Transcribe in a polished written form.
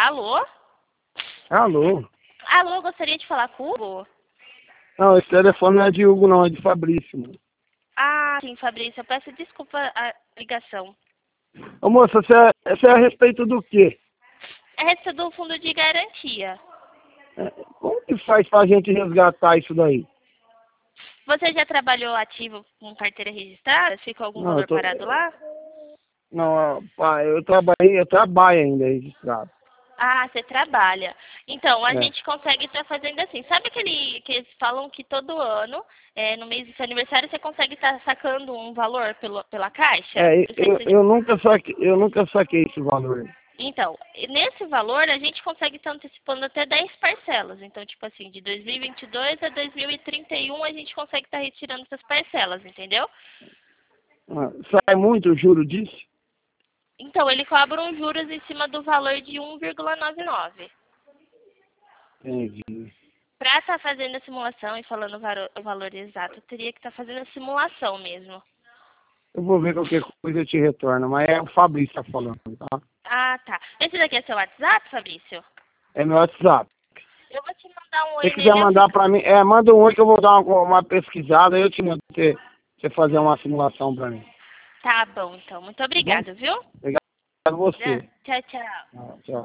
Alô? Alô? Alô, gostaria de falar com o Hugo? Não, esse telefone não é de Hugo, não, é de Fabrício. Mano. Ah, sim, Fabrício, eu peço desculpa a ligação. Ô moça, você é a respeito do quê? É respeito do fundo de garantia. Como que faz pra gente resgatar isso daí? Você já trabalhou ativo com carteira registrada? Ficou algum Não, valor parado lá? Não, pai, eu trabalho ainda registrado. Ah, você trabalha. Então, a É, gente consegue estar fazendo assim. Sabe que eles falam que todo ano, no mês do seu aniversário, você consegue estar sacando um valor pela caixa? é Eu sei que eu nunca saquei esse valor. Então, nesse valor, a gente consegue estar antecipando até 10 parcelas. Então, tipo assim, de 2022 a 2031, a gente consegue estar retirando essas parcelas, entendeu? Ah, sai muito o juro disso? Então, ele cobra uns juros em cima do valor de 1,99. Entendi. Para estar fazendo a simulação e falando o valor exato, eu teria que estar fazendo a simulação mesmo. Eu vou ver qualquer coisa eu te retorno, mas é o Fabrício que tá falando, tá? Ah, tá. Esse daqui é seu WhatsApp, Fabrício? É meu WhatsApp. Eu vou te mandar um Se oi você quiser nele mandar assim. pra mim, manda um oi que eu vou dar uma pesquisada, aí eu te mando pra você fazer uma simulação pra mim. Tá bom, então. Muito Tá bom? obrigada, viu? Obrigado a Já. você. Tchau, tchau. Tchau.